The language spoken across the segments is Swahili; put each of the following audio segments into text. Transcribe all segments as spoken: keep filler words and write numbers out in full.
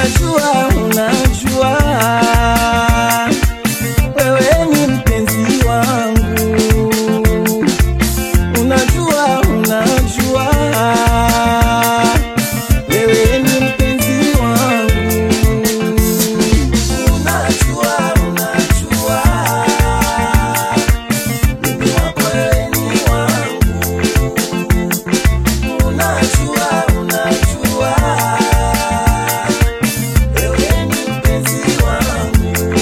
unajua, unajua wewe ni mpenzi wangu. Unajua, unajua wewe ni mpenzi wangu. Unajua, unajua mimi wako wewe ni wangu. Unajua, unajua wewe ni mpenzi wangu.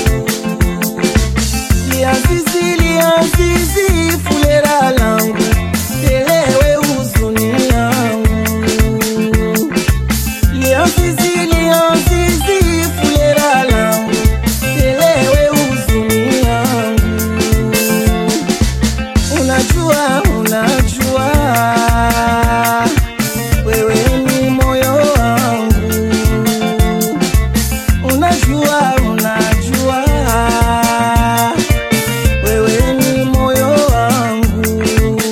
Liazizi, liazizi fulera langu, elewe huzuni yangu. Liazizi, liazizi fulera langu, elewe huzuni yangu. Unajua, unajua wewe ni moyo wangu. Unajua, unajua wewe ni moyo wangu.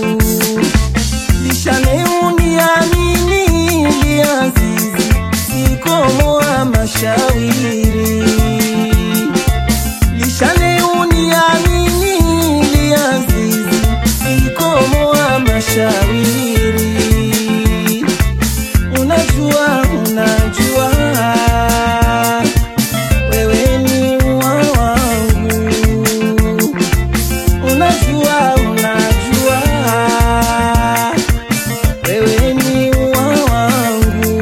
Lishane uniamini liazizi, sikomoa mashawiri. Lishane uniamini liazizi, sikomoa mashawiri. Unajua, unajua wewe ni ua wangu. Unajua, unajua wewe ni ua wangu.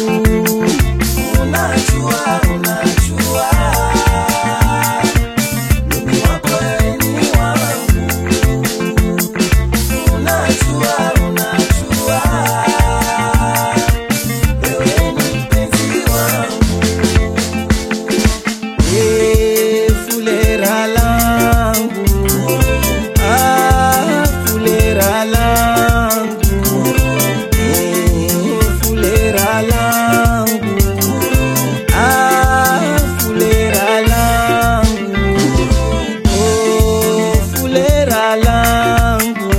Unajua, unajua mimi wako wewe ni wangu. Unajua, unajua wewe ni mpenzi wangu. Eh, fulera langu, ah, fulera langu. Eh, fulera langu, ah, fulera langu. Oh, fulera langu,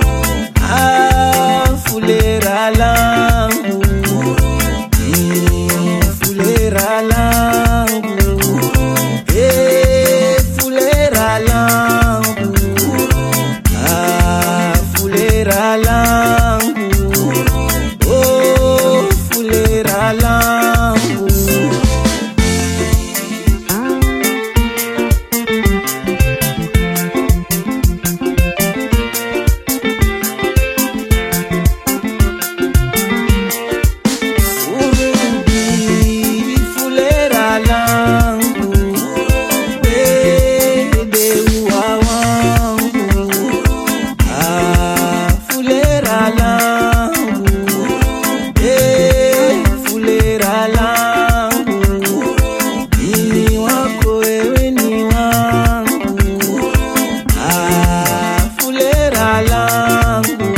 ah, fulera langu. Eh, fulera langu, eh, fulera langu, ah, fulera langu. Oh, fulera langu. Urudi fulera langu, bebe ua wangu. Ah, fulera langu, eh, fulera langu. Ni wako wewe ni wangu. Ah, fulera langu,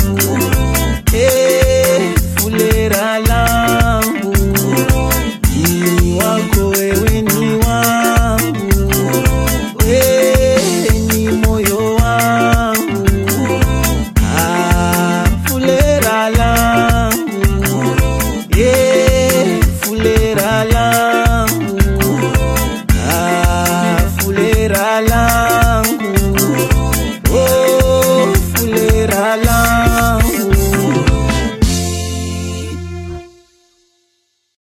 eh, fulera langu. Ni wako wewe ni wangu. Wewe ni moyo wangu. Ah, fulera langu, eh, fulera langu. Ah, fulera langu.